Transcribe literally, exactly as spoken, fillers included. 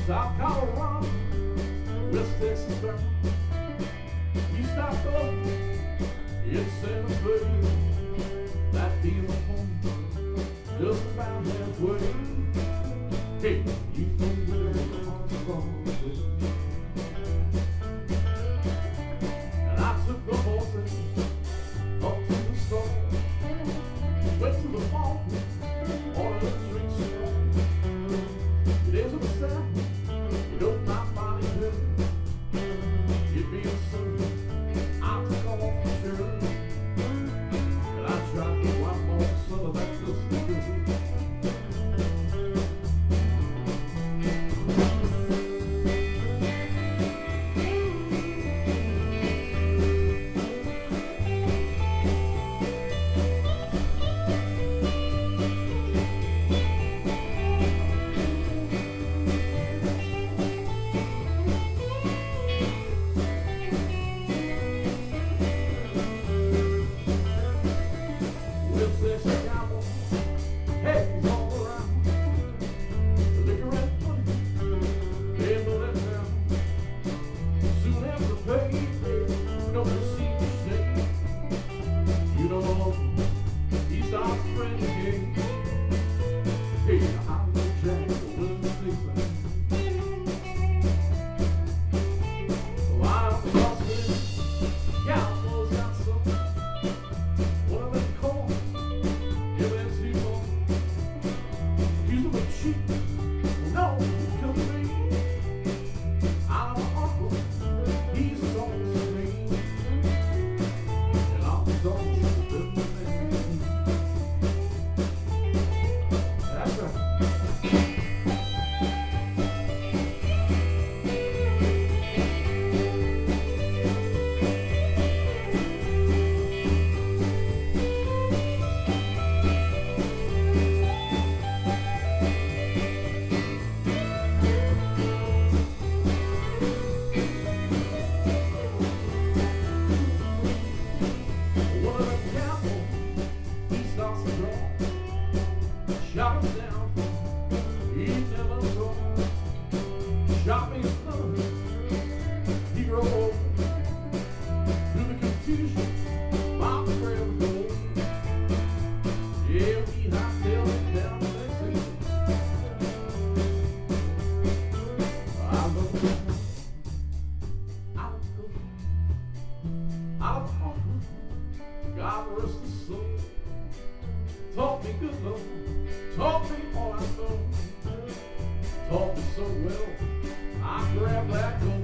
South Colorado, West Texas bound. We stopped up in Santa Fe. That deal home just about halfway. Hey, you know where the heart's from. And I took the horses up to the store, went to the mall, ordered a drink store. Days of the south, you don't mind body hurt. It being so, I took off the shirt, and I tried to wipe off some of that dusty dirt. Shot him down, he never saw. Shot me through, he drove over. Through the confusion, my friend gold. Yeah, we hightailed it down to Texas. I love him, I love him, I love him. God rest his soul. Taught me good love, taught me all I know, taught me so well, I grabbed that gold.